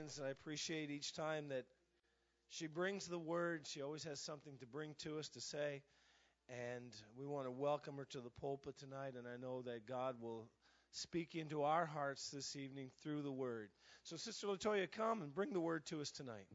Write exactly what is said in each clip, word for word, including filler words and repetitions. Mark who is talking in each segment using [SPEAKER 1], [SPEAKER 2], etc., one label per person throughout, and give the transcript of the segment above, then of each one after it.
[SPEAKER 1] hands, and I appreciate each time that she brings the word. She always has something to bring to us to say, and we want to welcome her to the pulpit tonight, and I know that God will speak into our hearts this evening through the word. So, Sister Latoya, come and bring the word to us tonight.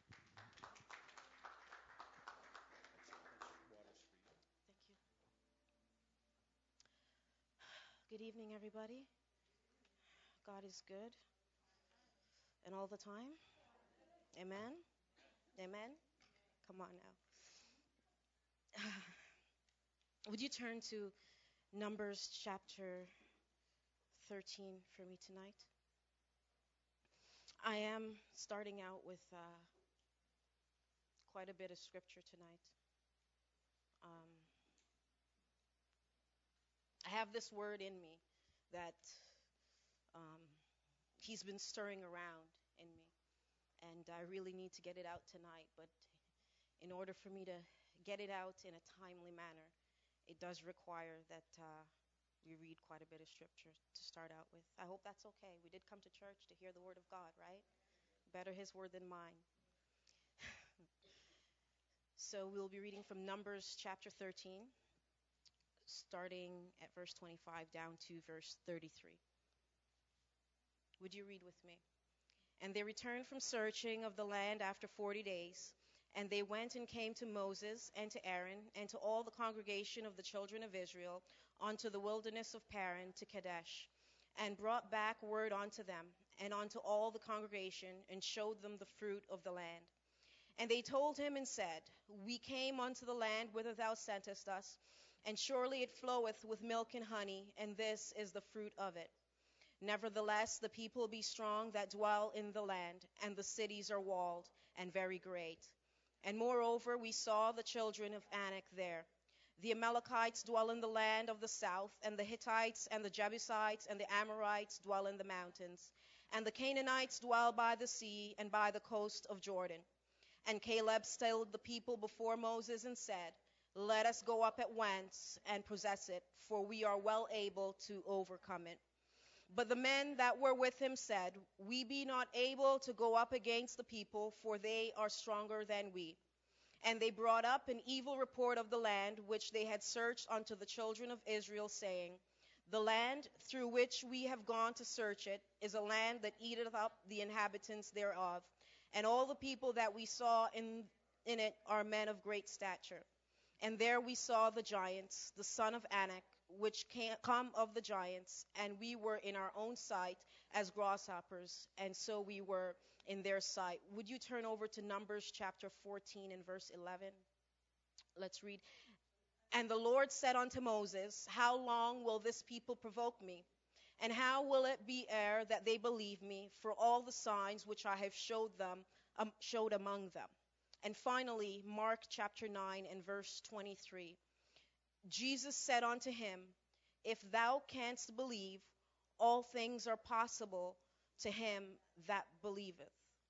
[SPEAKER 2] Good evening, everybody. God is good and all the time. Amen. Amen. Come on now. Would you turn to Numbers chapter thirteen for me tonight? I am starting out with uh, quite a bit of scripture tonight. Um, I have this word in me that um, he's been stirring around in me, and I really need to get it out tonight. But in order for me to get it out in a timely manner, it does require that uh, we read quite a bit of scripture to start out with. I hope that's okay. We did come to church to hear the word of God, right? Better his word than mine. So we'll be reading from Numbers chapter thirteen, starting at verse twenty-five down to verse thirty-three. Would you read with me? And they returned from searching of the land after forty days. And they went and came to Moses and to Aaron and to all the congregation of the children of Israel unto the wilderness of Paran to Kadesh, and brought back word unto them and unto all the congregation, and showed them the fruit of the land. And they told him and said, We came unto the land whither thou sentest us, and surely it floweth with milk and honey, and this is the fruit of it. Nevertheless, the people be strong that dwell in the land, and the cities are walled and very great. And moreover, we saw the children of Anak there. The Amalekites dwell in the land of the south, and the Hittites and the Jebusites and the Amorites dwell in the mountains. And the Canaanites dwell by the sea and by the coast of Jordan. And Caleb stilled the people before Moses and said, Let us go up at once and possess it, for we are well able to overcome it. But the men that were with him said, We be not able to go up against the people, for they are stronger than we. And they brought up an evil report of the land which they had searched unto the children of Israel, saying, The land through which we have gone to search it is a land that eateth up the inhabitants thereof. And all the people that we saw in, in it are men of great stature. And there we saw the giants, the son of Anak, which came, come of the giants, and we were in our own sight as grasshoppers, and so we were in their sight. Would you turn over to Numbers chapter fourteen and verse eleven? Let's read. And the Lord said unto Moses, How long will this people provoke me? And how will it be ere that they believe me for all the signs which I have showed them, um, showed among them? And finally, Mark chapter nine and verse twenty-three. Jesus said unto him, If thou canst believe, all things are possible to him that believeth.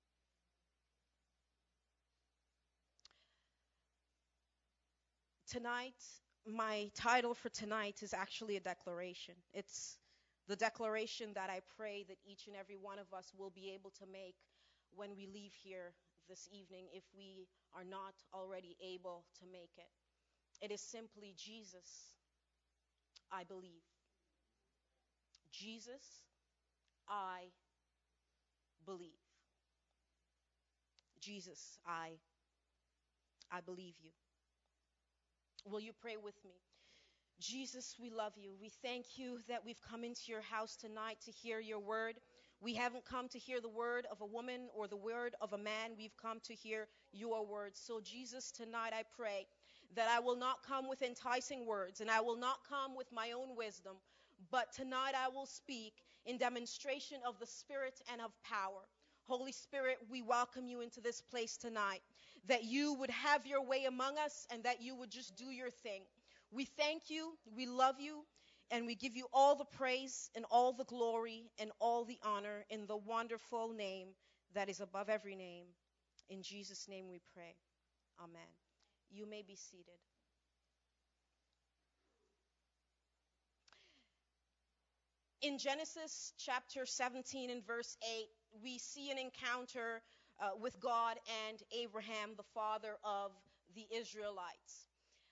[SPEAKER 2] Tonight, my title for tonight is actually a declaration. It's the declaration that I pray that each and every one of us will be able to make when we leave here this evening, if we are not already able to make it. It is simply, Jesus, I believe. Jesus, I believe. Jesus, I I believe you. Will you pray with me? Jesus, we love you. We thank you that we've come into your house tonight to hear your word. We haven't come to hear the word of a woman or the word of a man. We've come to hear your words. So, Jesus, tonight I pray that I will not come with enticing words, and I will not come with my own wisdom, but tonight I will speak in demonstration of the Spirit and of power. Holy Spirit, we welcome you into this place tonight, that you would have your way among us and that you would just do your thing. We thank you, we love you, and we give you all the praise and all the glory and all the honor in the wonderful name that is above every name. In Jesus' name we pray. Amen. You may be seated. In Genesis chapter seventeen and verse eight, we see an encounter uh, with God and Abraham, the father of the Israelites.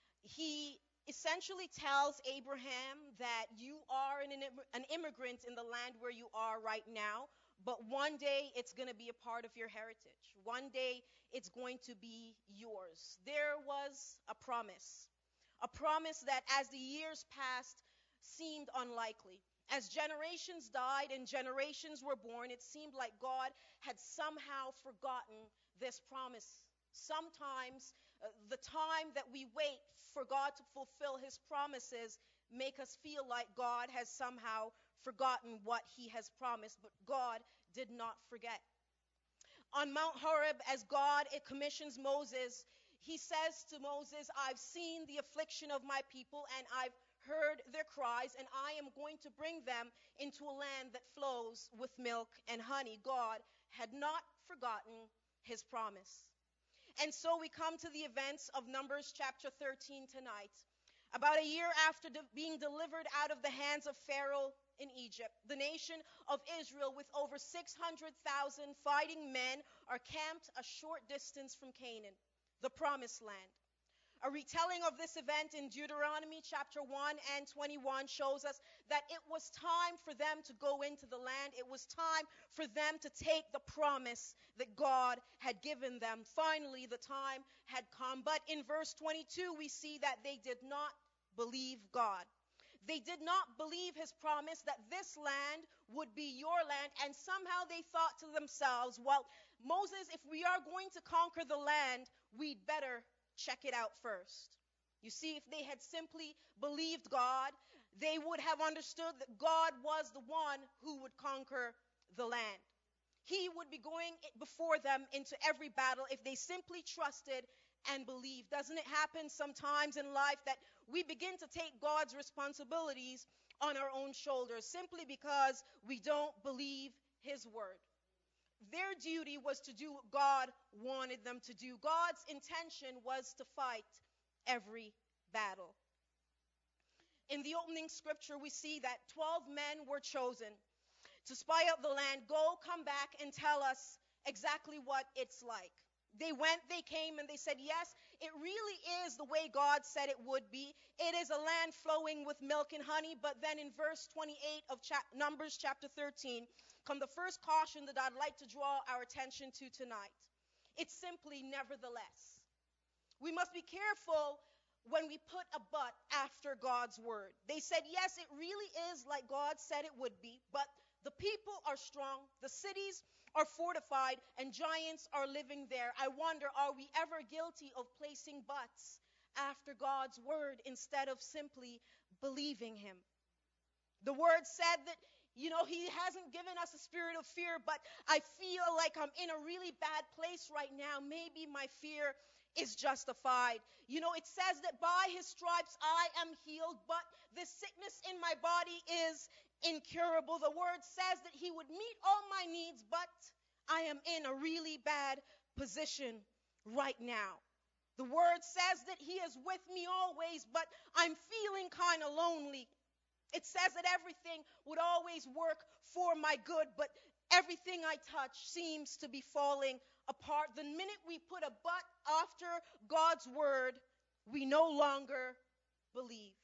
[SPEAKER 2] He essentially tells Abraham that you are an, an immigrant in the land where you are right now, but one day it's going to be a part of your heritage. One day it's going to be yours. There was a promise, a promise that as the years passed seemed unlikely. As generations died and generations were born, it seemed like God had somehow forgotten this promise. Sometimes uh, the time that we wait for God to fulfill his promises make us feel like God has somehow forgotten what he has promised, but God did not forget. On Mount Horeb, as God it commissions Moses, he says to Moses, I've seen the affliction of my people and I've heard their cries, and I am going to bring them into a land that flows with milk and honey. God had not forgotten his promise. And so we come to the events of Numbers chapter thirteen tonight. About a year after de- being delivered out of the hands of Pharaoh in Egypt, the nation of Israel, with over six hundred thousand fighting men, are camped a short distance from Canaan, the promised land. A retelling of this event in Deuteronomy chapter one and twenty-one shows us that it was time for them to go into the land. It was time for them to take the promise that God had given them. Finally, the time had come. But in verse twenty-two, we see that they did not believe God. They did not believe his promise that this land would be your land. And somehow they thought to themselves, well, Moses, if we are going to conquer the land, we'd better check it out first. You see, if they had simply believed God, they would have understood that God was the one who would conquer the land. He would be going before them into every battle if they simply trusted and believed. Doesn't it happen sometimes in life that we begin to take God's responsibilities on our own shoulders simply because we don't believe his word? Their duty was to do what God wanted them to do. God's intention was to fight every battle. In the opening scripture, we see that twelve men were chosen to spy out the land. Go, come back, and tell us exactly what it's like. They went, they came, and they said, yes, it really is the way God said it would be. It is a land flowing with milk and honey. But then in verse twenty-eight of cha- Numbers chapter thirteen, come the first caution that I'd like to draw our attention to tonight. It's simply nevertheless. We must be careful when we put a but after God's word. They said, yes, it really is like God said it would be, but the people are strong, the cities are fortified, and giants are living there. I wonder, are we ever guilty of placing buts after God's word instead of simply believing him? The word said that, you know, he hasn't given us a spirit of fear, but I feel like I'm in a really bad place right now. Maybe my fear is justified. You know, it says that by his stripes I am healed, but this sickness in my body is incurable. The word says that he would meet all my needs, but I am in a really bad position right now. The word says that he is with me always, but I'm feeling kind of lonely. It says that everything would always work for my good, but everything I touch seems to be falling apart. The minute we put a but after God's word, we no longer believe.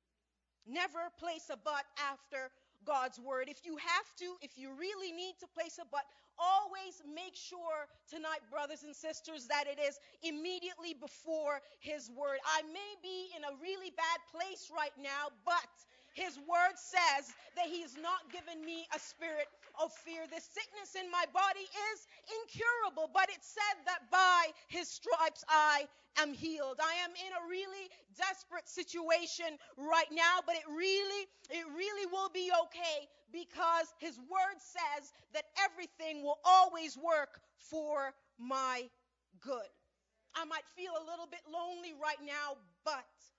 [SPEAKER 2] Never place a but after God's word. If you have to, if you really need to place a but, always make sure tonight, brothers and sisters, that it is immediately before his word. I may be in a really bad place right now, but his word says that he's not given me a spirit of fear. This sickness in my body is incurable, but it said that by his stripes I am healed. I am in a really desperate situation right now, but it really, it really will be okay because his word says that everything will always work for my good. I might feel a little bit lonely right now, but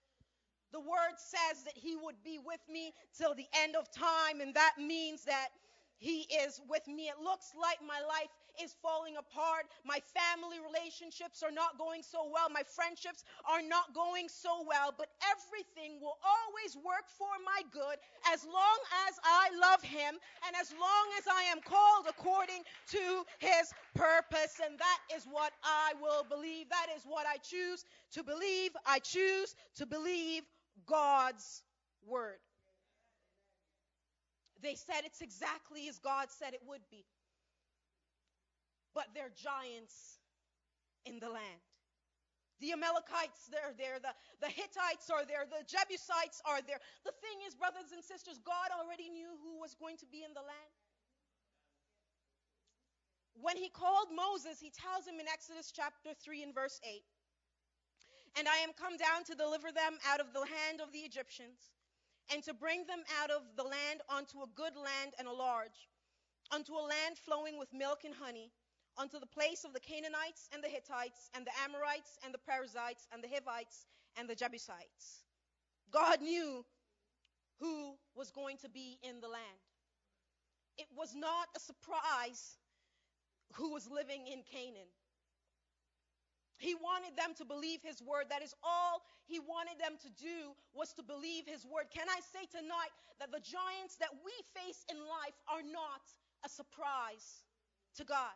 [SPEAKER 2] the word says that he would be with me till the end of time, and that means that he is with me. It looks like my life is falling apart. My family relationships are not going so well. My friendships are not going so well. But everything will always work for my good as long as I love him and as long as I am called according to his purpose. And that is what I will believe. That is what I choose to believe. I choose to believe God's word. They said it's exactly as God said it would be. But they're giants in the land. The Amalekites, they're there. The, the Hittites are there. The Jebusites are there. The thing is, brothers and sisters, God already knew who was going to be in the land. When he called Moses, he tells him in Exodus chapter three and verse eight, "And I am come down to deliver them out of the hand of the Egyptians, and to bring them out of the land unto a good land and a large, unto a land flowing with milk and honey, unto the place of the Canaanites and the Hittites and the Amorites and the Perizzites and the Hivites and the Jebusites." God knew who was going to be in the land. It was not a surprise who was living in Canaan. He wanted them to believe his word. That is all he wanted them to do, was to believe his word. Can I say tonight that the giants that we face in life are not a surprise to God?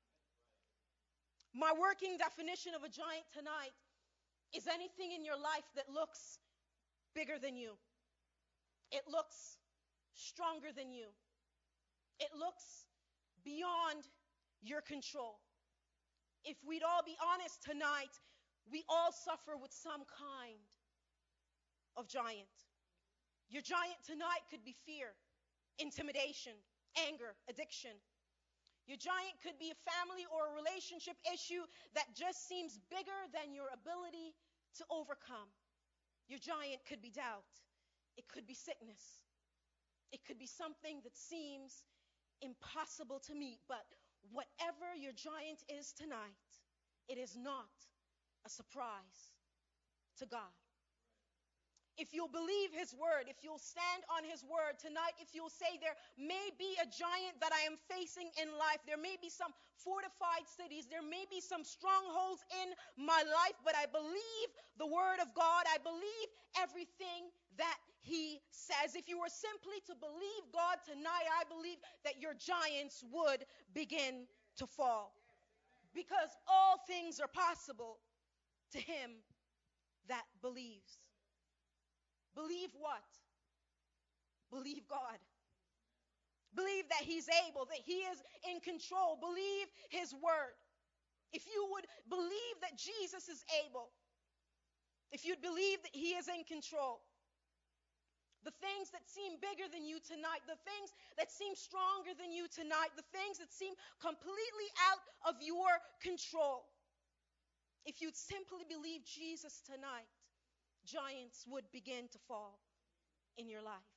[SPEAKER 2] My working definition of a giant tonight is anything in your life that looks bigger than you. It looks stronger than you. It looks beyond your control. If we'd all be honest tonight, we all suffer with some kind of giant. Your giant tonight could be fear, intimidation, anger, addiction. Your giant could be a family or a relationship issue that just seems bigger than your ability to overcome. Your giant could be doubt. It could be sickness. It could be something that seems impossible to meet. But whatever your giant is tonight, it is not a surprise to God. If you'll believe his word, if you'll stand on his word tonight, if you'll say there may be a giant that I am facing in life, there may be some fortified cities, there may be some strongholds in my life, but I believe the word of God, I believe everything that he says. If you were simply to believe God tonight, I believe that your giants would begin to fall. Because all things are possible to him that believes. Believe what? Believe God. Believe that he's able, that he is in control. Believe his word. If you would believe that Jesus is able, if you'd believe that he is in control, the things that seem bigger than you tonight, the things that seem stronger than you tonight, the things that seem completely out of your control, if you'd simply believe Jesus tonight, giants would begin to fall in your life.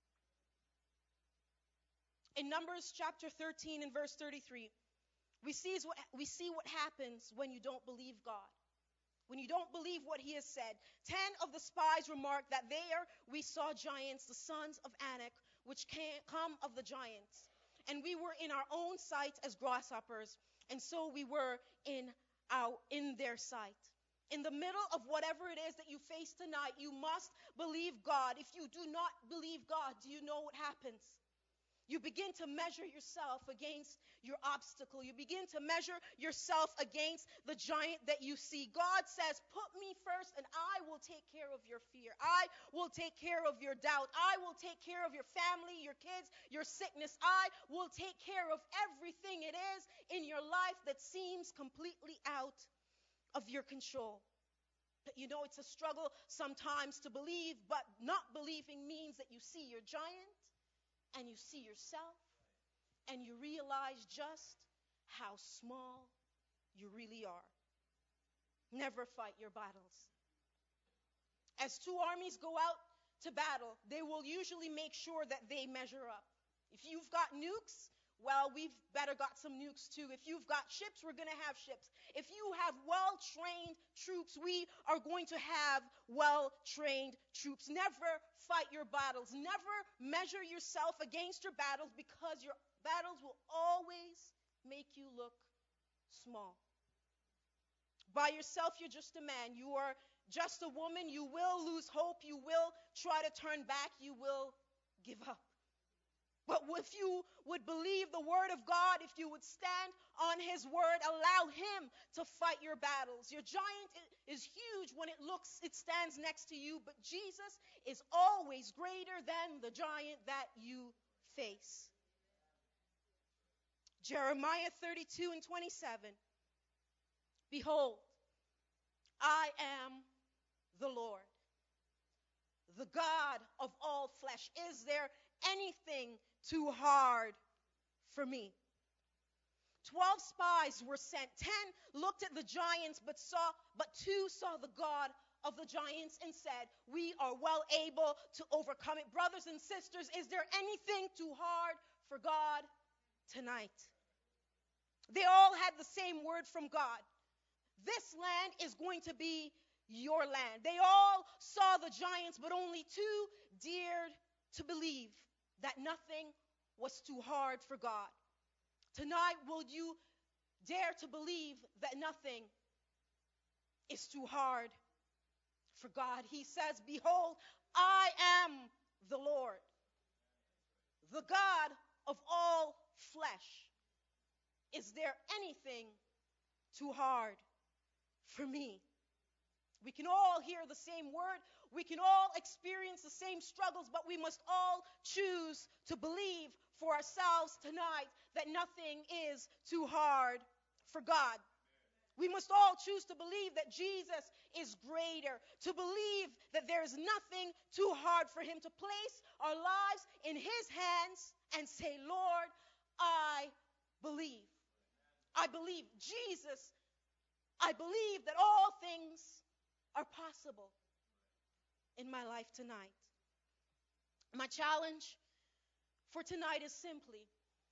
[SPEAKER 2] In Numbers chapter thirteen and verse thirty-three, we see what, we see what happens when you don't believe God. When you don't believe what he has said. Ten of the spies remarked that there we saw giants, the sons of Anak, which can come of the giants. And we were in our own sight as grasshoppers, and so we were in our in their sight. In the middle of whatever it is that you face tonight, you must believe God. If you do not believe God, do you know what happens? You begin to measure yourself against your obstacle. You begin to measure yourself against the giant that you see. God says, put me first and I will take care of your fear. I will take care of your doubt. I will take care of your family, your kids, your sickness. I will take care of everything it is in your life that seems completely out of your control. But you know, it's a struggle sometimes to believe, but not believing means that you see your giant and you see yourself and you realize just how small you really are. Never fight your battles. As two armies go out to battle, they will usually make sure that they measure up. If you've got nukes, well, we've better got some nukes too. If you've got ships, we're going to have ships. If you have well-trained troops, we are going to have well-trained troops. Never fight your battles. Never measure yourself against your battles, because your battles will always make you look small. By yourself, you're just a man. You are just a woman. You will lose hope. You will try to turn back. You will give up. But if you would believe the word of God, if you would stand on his word, allow him to fight your battles. Your giant is huge when it looks, it stands next to you, but Jesus is always greater than the giant that you face. Jeremiah thirty-two and twenty-seven. Behold, I am the Lord, the God of all flesh. Is there anything too hard for me? Twelve spies were sent. Ten looked at the giants, but saw, but two saw the God of the giants and said, we are well able to overcome it. Brothers and sisters, is there anything too hard for God tonight? They all had the same word from God. This land is going to be your land. They all saw the giants, but only two dared to believe that nothing was too hard for God. Tonight, will you dare to believe that nothing is too hard for God? He says, behold, I am the Lord, the God of all flesh. Is there anything too hard for me? We can all hear the same word. We can all experience the same struggles, but we must all choose to believe for ourselves tonight that nothing is too hard for God. We must all choose to believe that Jesus is greater, to believe that there is nothing too hard for him, to place our lives in his hands and say, Lord, I believe. I believe Jesus. I believe that all things are possible in my life tonight. My challenge for tonight is simply,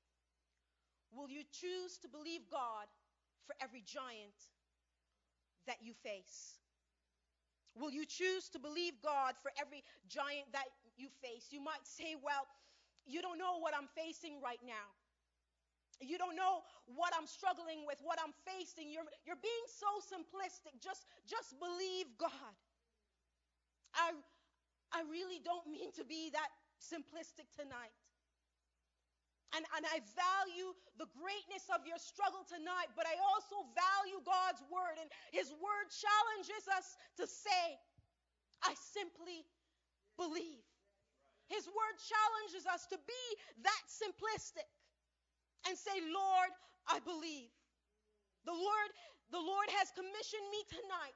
[SPEAKER 2] will you choose to believe God for every giant that you face? Will you choose to believe God for every giant that you face? You might say, well, you don't know what I'm facing right now. You don't know what I'm struggling with, what I'm facing. You're, you're being so simplistic. Just, just believe God. I, I really don't mean to be that simplistic tonight. And, and I value the greatness of your struggle tonight, but I also value God's word. And his word challenges us to say, I simply believe. His word challenges us to be that simplistic and say, Lord, I believe. The Lord, the Lord has commissioned me tonight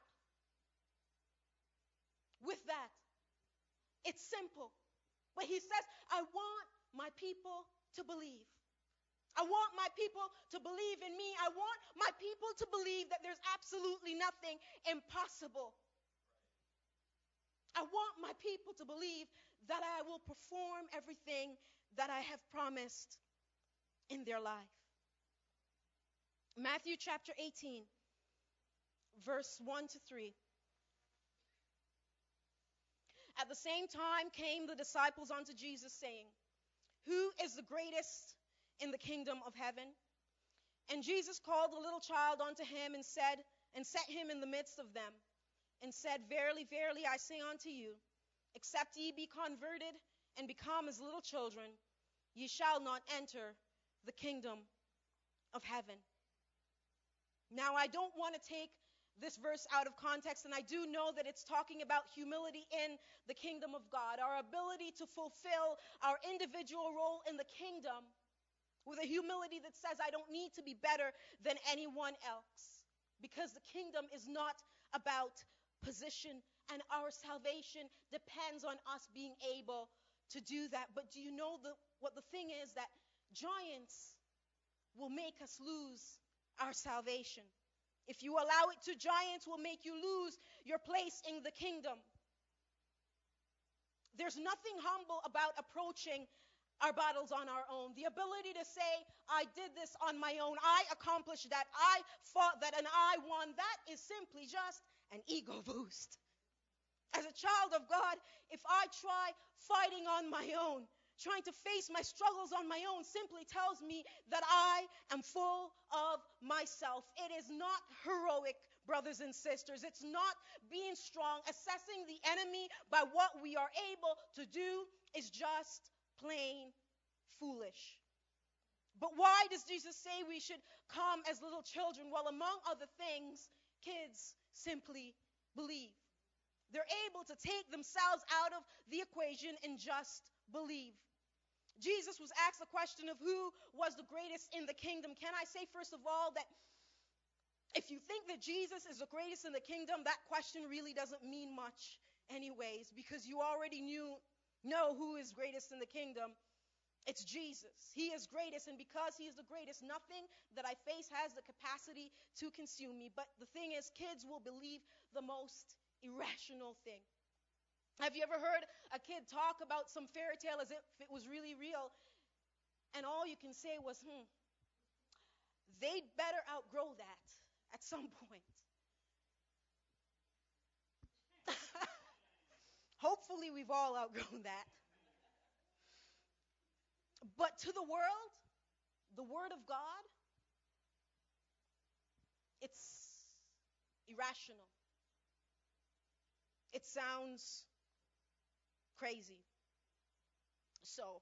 [SPEAKER 2] with that. It's simple. But he says, I want my people to believe. I want my people to believe in me. I want my people to believe that there's absolutely nothing impossible. I want my people to believe that I will perform everything that I have promised in their life. Matthew chapter eighteen, verse one to three. At the same time came the disciples unto Jesus, saying, who is the greatest in the kingdom of heaven? And Jesus called a little child unto him and said, and set him in the midst of them, and said, verily, verily, I say unto you, except ye be converted and become as little children, ye shall not enter the kingdom of heaven. Now, I don't want to take this verse out of context, and I do know that it's talking about humility in the kingdom of God, our ability to fulfill our individual role in the kingdom with a humility that says, I don't need to be better than anyone else, because the kingdom is not about position, and our salvation depends on us being able to do that. But do you know the, what the thing is? That giants will make us lose our salvation. If you allow it to, giants will make you lose your place in the kingdom. There's nothing humble about approaching our battles on our own. The ability to say, I did this on my own, I accomplished that, I fought that, and I won, that is simply just an ego boost. As a child of God, if I try fighting on my own, trying to face my struggles on my own simply tells me that I am full of myself. It is not heroic, brothers and sisters. It's not being strong. Assessing the enemy by what we are able to do is just plain foolish. But why does Jesus say we should come as little children? Well, among other things, kids simply believe. They're able to take themselves out of the equation and just believe. Jesus was asked the question of who was the greatest in the kingdom. Can I say, first of all, that if you think that Jesus is the greatest in the kingdom, that question really doesn't mean much anyways, because you already knew, know who is greatest in the kingdom. It's Jesus. He is greatest, and because he is the greatest, nothing that I face has the capacity to consume me. But the thing is, kids will believe the most irrational thing. Have you ever heard a kid talk about some fairy tale as if it was really real, and all you can say was, hmm, they'd better outgrow that at some point. Hopefully we've all outgrown that. But to the world, the Word of God, it's irrational. It sounds crazy. So,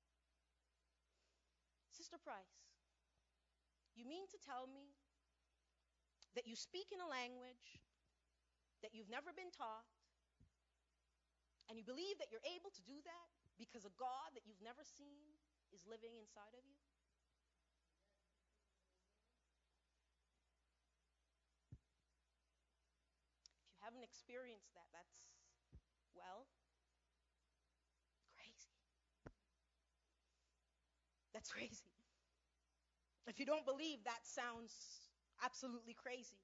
[SPEAKER 2] Sister Price, you mean to tell me that you speak in a language that you've never been taught, and you believe that you're able to do that because a God that you've never seen is living inside of you? If you haven't experienced that, that's, well, crazy. That's crazy. If you don't believe, that sounds absolutely crazy.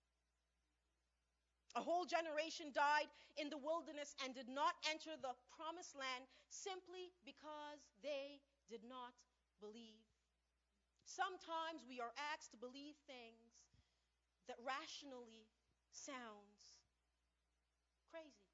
[SPEAKER 2] A whole generation died in the wilderness and did not enter the promised land simply because they did not believe. Sometimes we are asked to believe things that rationally sounds crazy.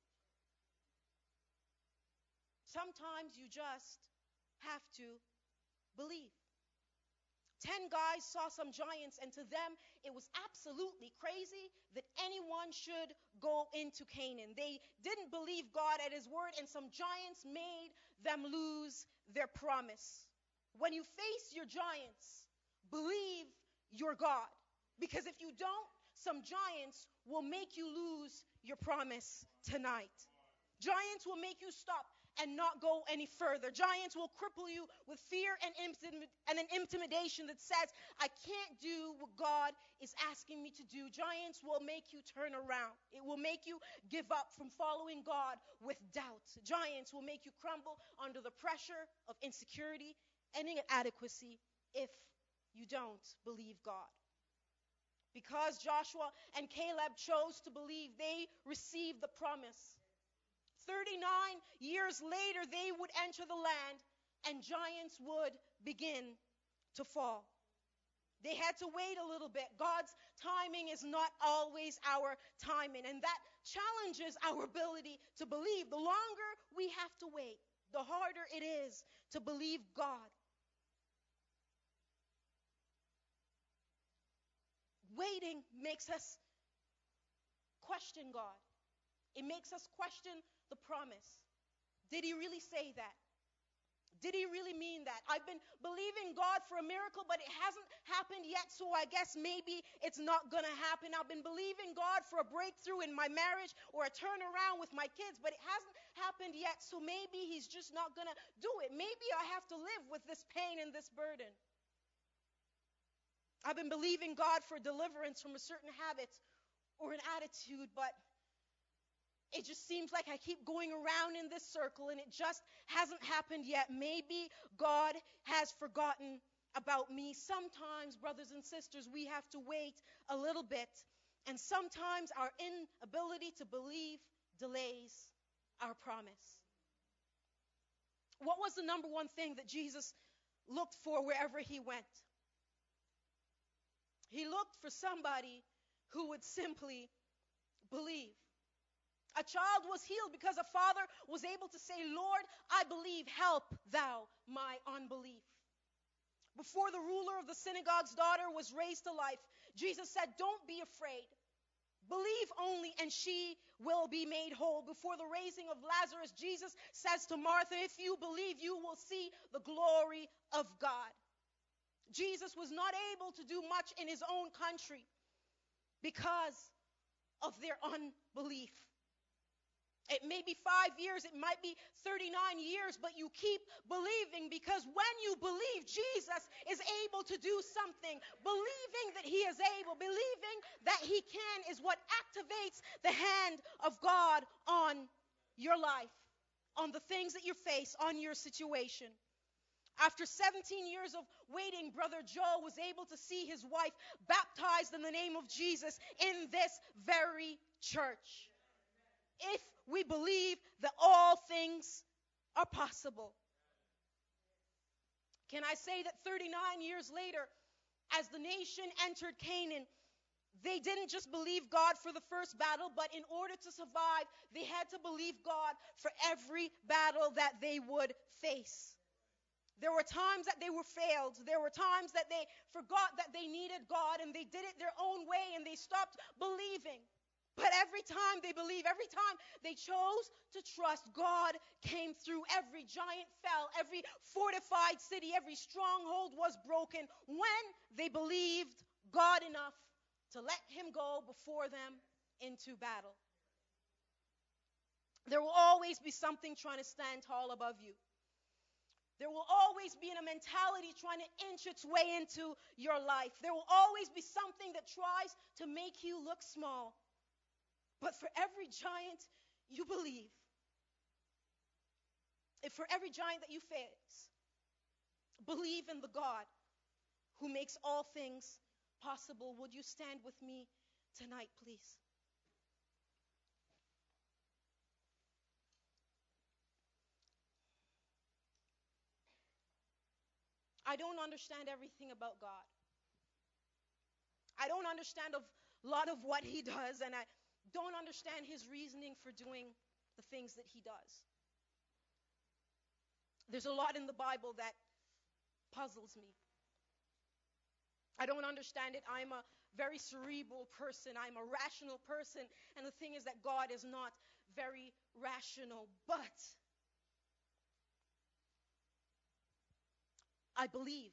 [SPEAKER 2] Sometimes you just have to believe. Ten guys saw some giants, and to them it was absolutely crazy that anyone should go into Canaan. They didn't believe God at his word, and some giants made them lose their promise. When you face your giants, believe your God. Because if you don't, some giants will make you lose your promise tonight. Giants will make you stop and not go any further. Giants will cripple you with fear and, intim- and an intimidation that says, I can't do what God is asking me to do. Giants will make you turn around. It will make you give up from following God with doubt. Giants will make you crumble under the pressure of insecurity and inadequacy if you don't believe God. Because Joshua and Caleb chose to believe, they received the promise. thirty-nine years later, they would enter the land and giants would begin to fall. They had to wait a little bit. God's timing is not always our timing, and that challenges our ability to believe. The longer we have to wait, the harder it is to believe God. Waiting makes us question God. It makes us question the promise. Did he really say that? Did he really mean that? I've been believing God for a miracle, but it hasn't happened yet, so I guess maybe it's not going to happen. I've been believing God for a breakthrough in my marriage or a turnaround with my kids, but it hasn't happened yet, so maybe he's just not going to do it. Maybe I have to live with this pain and this burden. I've been believing God for deliverance from a certain habit or an attitude, but it just seems like I keep going around in this circle and it just hasn't happened yet. Maybe God has forgotten about me. Sometimes, brothers and sisters, we have to wait a little bit, and sometimes our inability to believe delays our promise. What was the number one thing that Jesus looked for wherever he went? He looked for somebody who would simply believe. A child was healed because a father was able to say, Lord, I believe, help thou my unbelief. Before the ruler of the synagogue's daughter was raised to life, Jesus said, don't be afraid. Believe only and she will be made whole. Before the raising of Lazarus, Jesus says to Martha, if you believe, you will see the glory of God. Jesus was not able to do much in his own country because of their unbelief. It may be five years, it might be thirty-nine years, but you keep believing, because when you believe Jesus is able to do something, believing that he is able, believing that he can, is what activates the hand of God on your life, on the things that you face, on your situation. After seventeen years of waiting, Brother Joe was able to see his wife baptized in the name of Jesus in this very church. If we believe that all things are possible. Can I say that thirty-nine years later, as the nation entered Canaan, they didn't just believe God for the first battle, but in order to survive, they had to believe God for every battle that they would face. There were times that they were failed. There were times that they forgot that they needed God, and they did it their own way, and they stopped believing. But every time they believed, every time they chose to trust, God came through. Every giant fell, every fortified city, every stronghold was broken when they believed God enough to let him go before them into battle. There will always be something trying to stand tall above you. There will always be a mentality trying to inch its way into your life. There will always be something that tries to make you look small. But for every giant you believe, if for every giant that you face, believe in the God who makes all things possible. Would you stand with me tonight, please? I don't understand everything about God. I don't understand a lot of what he does, and I don't understand his reasoning for doing the things that he does. There's a lot in the Bible that puzzles me. I don't understand it. I'm a very cerebral person. I'm a rational person. And the thing is that God is not very rational. But I believe.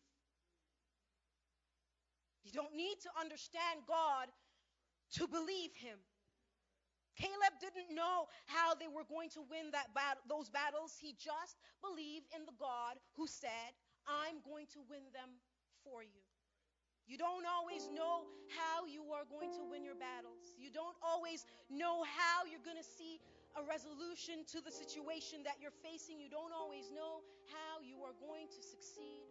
[SPEAKER 2] You don't need to understand God to believe him. Caleb didn't know how they were going to win that bat- those battles. He just believed in the God who said, I'm going to win them for you. You don't always know how you are going to win your battles. You don't always know how you're going to see a resolution to the situation that you're facing. You don't always know how you are going to succeed.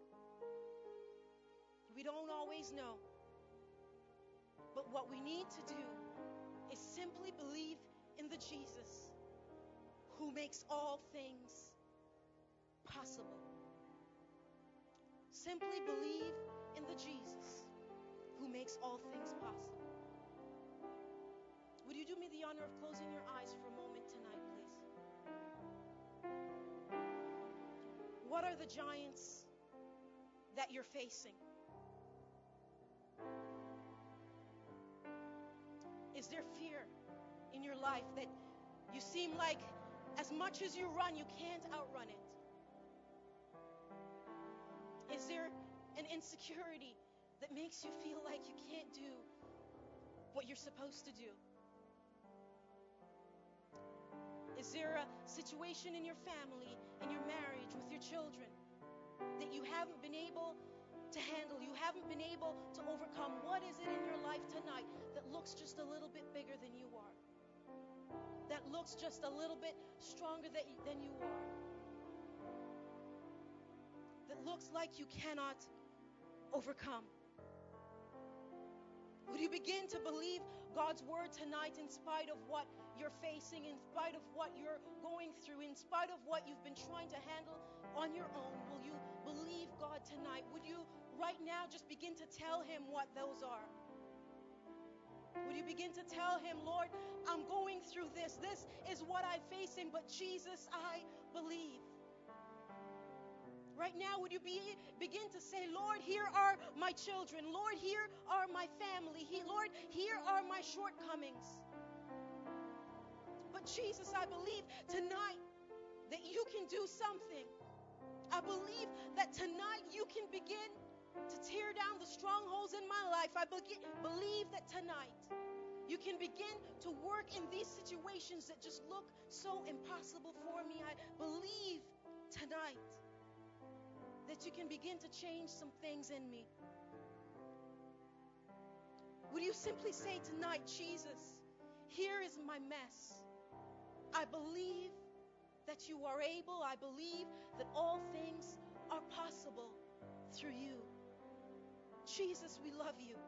[SPEAKER 2] We don't always know. But what we need to do is simply believe in the Jesus who makes all things possible. Simply believe in the Jesus who makes all things possible. Would you do me the honor of closing your eyes for a moment tonight, please? What are the giants that you're facing? Is there fear in your life that you seem like as much as you run, you can't outrun it? Is there an insecurity that makes you feel like you can't do what you're supposed to do? Is there a situation in your family, in your marriage, with your children that you haven't been able to handle, you haven't been able to overcome? What is it in your life tonight that looks just a little bit bigger than you are? That looks just a little bit stronger than you are? That looks like you cannot overcome? Would you begin to believe God's word tonight in spite of what you're facing, in spite of what you're going through, in spite of what you've been trying to handle on your own? Will you believe God tonight? Would you right now just begin to tell him what those are? Would you you begin to tell him, Lord, I'm going through this. This is what I'm facing, but Jesus, I believe. Right now, would you be, begin to say, Lord, here are my children. Lord, here are my family. He, Lord, here are my shortcomings. But Jesus, I believe tonight that you can do something. I believe that tonight you can begin to tear down the strongholds in my life. I be- believe that tonight you can begin to work in these situations that just look so impossible for me. I believe tonight that you can begin to change some things in me. Would you simply say tonight, Jesus, here is my mess. I believe that you are able. I believe that all things are possible through you. Jesus, we love you.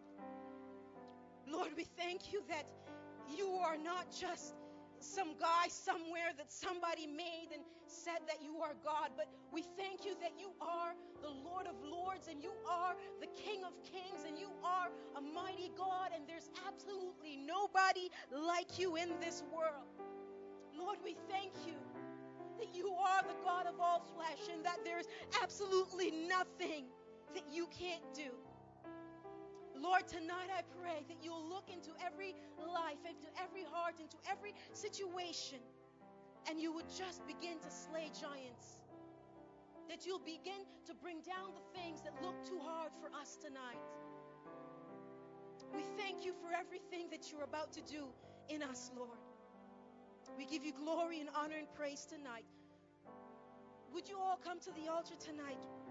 [SPEAKER 2] Lord, we thank you that you are not just some guy somewhere that somebody made and said that you are God, but we thank you that you are the Lord of Lords and you are the King of Kings and you are a mighty God, and there's absolutely nobody like you in this world. Lord, we thank you that you are the God of all flesh and that there's absolutely nothing that you can't do. Lord, tonight I pray that you'll look into every life, into every heart, into every situation, and you would just begin to slay giants. That you'll begin to bring down the things that look too hard for us tonight. We thank you for everything that you're about to do in us, Lord. We give you glory and honor and praise tonight. Would you all come to the altar tonight?